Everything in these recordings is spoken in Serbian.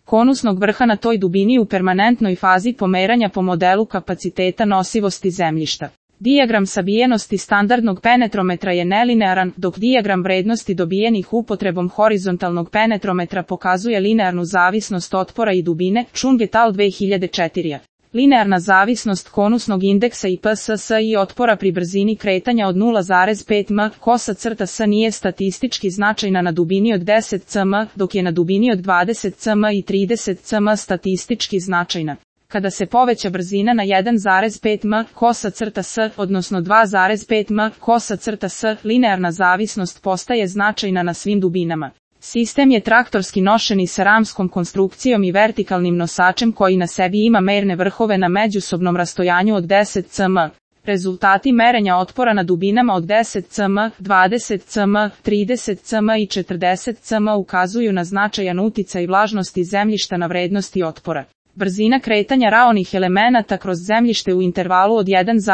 konusnog vrha na toj dubini u permanentnoj fazi pomeranja po modelu kapaciteta nosivosti zemljišta. Dijagram sabijenosti standardnog penetrometra je nelinearan, dok dijagram vrednosti dobijenih upotrebom horizontalnog penetrometra pokazuje linearnu zavisnost otpora i dubine, Chung et al. 2004. Linearna zavisnost konusnog indeksa i PSS i otpora pri brzini kretanja od 0,5 m (s) nije statistički značajna na dubini od 10 cm, dok je na dubini od 20 cm i 30 cm statistički značajna. Kada se poveća brzina na 1,5 m (s), odnosno 2,5 m (s), linearna zavisnost postaje značajna na svim dubinama. Sistem je traktorski nošeni sa ramskom konstrukcijom i vertikalnim nosačem koji na sebi ima merne vrhove na međusobnom rastojanju od 10 cm. Rezultati merenja otpora na dubinama od 10 cm, 20 cm, 30 cm i 40 cm ukazuju na značajan uticaj vlažnosti zemljišta na vrednosti otpora. Brzina kretanja raonih elemenata kroz zemljište u intervalu od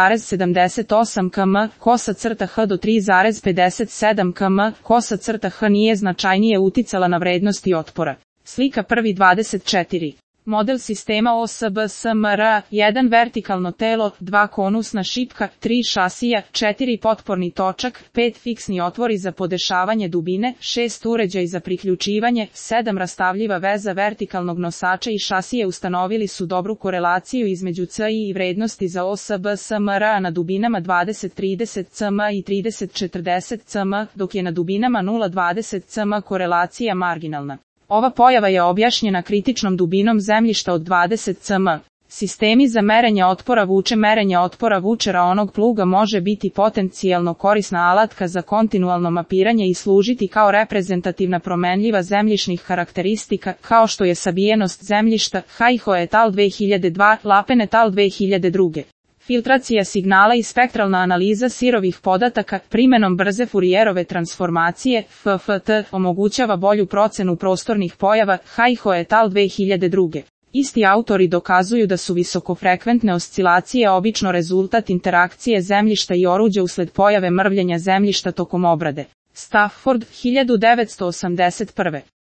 1,78 km (h) do 3,57 km (h) nije značajnije uticala na vrednosti otpora. Slika 1.24. Model sistema OSB-SMR, 1 vertikalno telo, 2 konusna šipka, 3 šasija, 4 potporni točak, 5 fiksni otvori za podešavanje dubine, 6 uređaj za priključivanje, 7 rastavljiva veza vertikalnog nosača i šasije ustanovili su dobru korelaciju između CI i vrednosti za OSB-SMR na dubinama 20-30 cm i 30-40 cm, dok je na dubinama 0,20 cm korelacija marginalna. Ova pojava je objašnjena kritičnom dubinom zemljišta od 20 cm. Sistemi za merenje otpora vučera onog pluga može biti potencijalno korisna alatka za kontinualno mapiranje i služiti kao reprezentativna promenljiva zemljišnih karakteristika, kao što je sabijenost zemljišta, Haiho et al. 2002, Lapen et al. 2002. Filtracija signala i spektralna analiza sirovih podataka primenom brze Fourierove transformacije FFT omogućava bolju procenu prostornih pojava, Haiho et al. 2002. Isti autori dokazuju da su visokofrekventne oscilacije obično rezultat interakcije zemljišta i oruđa usled pojave mrvljenja zemljišta tokom obrade. Stafford, 1981.